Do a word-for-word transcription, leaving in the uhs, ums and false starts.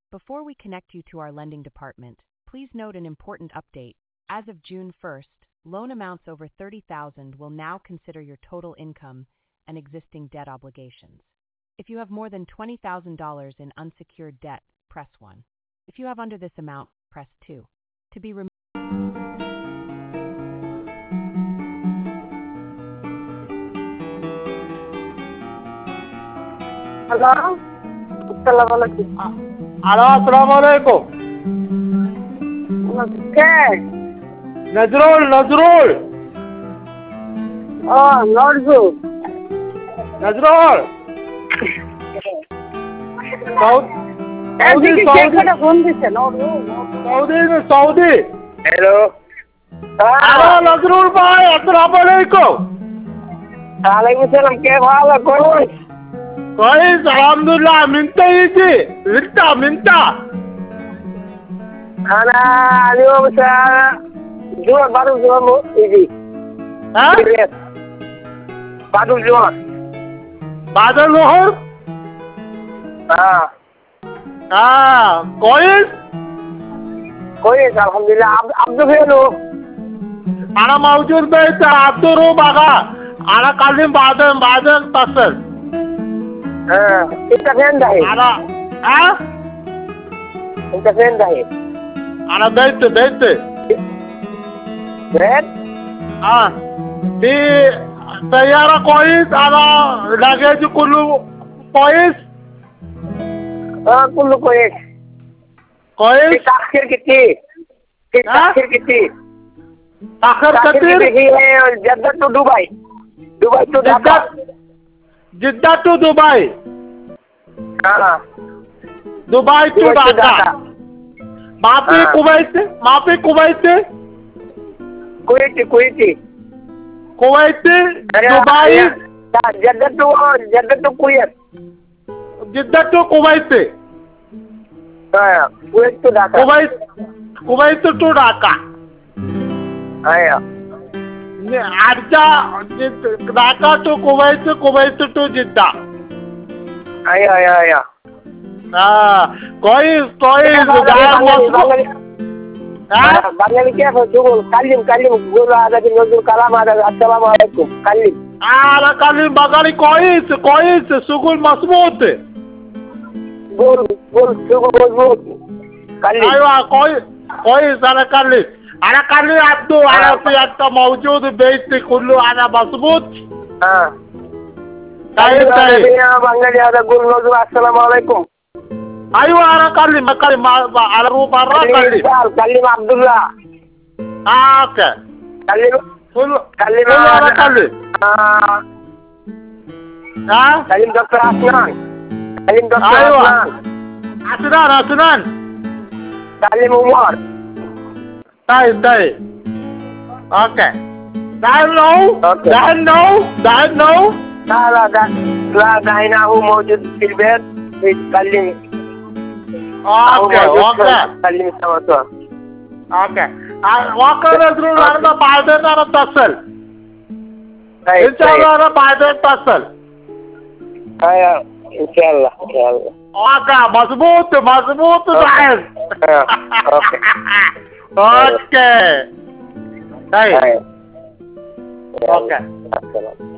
Before we connect you to our lending department, please note an important update. As of June first, loan amounts over thirty thousand dollars will now consider your total income and existing debt obligations. If you have more than twenty thousand dollars in unsecured debt, press one. If you have under this amount, press two. To be removed. Hello? Assalamualaikum. Hello, assalamualaikum. Okay. Nazrul, Nazrul. Oh, Nazrul. Nazrul. Saudi, Saudi, Saudi. phone দিছে Nazrul. Saudi, Saudi. Hello. Hello, Nazrul bhai, assalamualaikum. Waalaikumsalam. কে ভালো কই? Guys, alhamdulillah, minta iji. Minta, minta. Ana اليوم الساعة جوع بعد الجوع يجي. ها؟ بعد الجوع. بعد الظهر؟ اه. اه، كويس؟ كويس الحمد لله. عبده فينه؟ أنا موجود بيت عبده روبا. أنا كلم بعدين بعدين تصل. اه. انت فين دحين؟ أنا ها؟ انت فين دحين؟ أنا بيت بيت. بيت؟ اه. في سيارة كويس. أنا لاجئ كله كويس. اه كله كويس. كويس؟ في تأخير كتير. في تأخير كتير. تأخير كتير؟ هي جدة تو دبي. دبي تو Dhaka. جدة تو دبي. हाँ. دبي تو ढाका. ما في كويت؟ ما في كويت؟ كويتي كويتي. كويت دبي. جدة تو جدة تو كويت. جدة تو كويت. हाँ. كويت تو ढाका. كويت كويت تو ढाका. أيوة. أرجع ढाका تو كويت كويت تو جدة. أيوة أيوة أيوة. آه كويس كويس. بنغالي كيف تقول؟ كلم كلم قول هذا بنزل كلام هذا السلام عليكم. كلم. أنا كلم بنغالي كويس كويس. شغل مظبوط. قول قول شغل مظبوط. كلم. أيوة كويس كويس. أنا كلم أنا كلم عبدو. أنا في أنت موجود بيتي كله. أنا مظبوط. اه. طيب طيب. بنغالي هذا قول نزل السلام عليكم. أيوة أنا كلم كلم على روح برا كلم. كلم عبد الله. آه أوكي. كلم كله كلم كله أنا كلم. آه. ها؟ كلم دكتور عثمان. كلم دكتور أيوة. عثمان. عثمان عثمان. كلم عمر. طيب طيب. أوكي. دعين نو. أوكي. دعين نو. دعين نو. لا لا دا لا دعيناه موجود في البيت. يتكلم. أوكي أوكي. كلم سوا سوا. أوكي. وقت نزرول أنا بعدين أنا اتصل. إن شاء الله أنا بعدين اتصل. أيوة إن شاء الله إن شاء الله. أوكي مظبوط مظبوط دعين. أوكي. أوكي. طيب. أيوة. أوكي. السلام.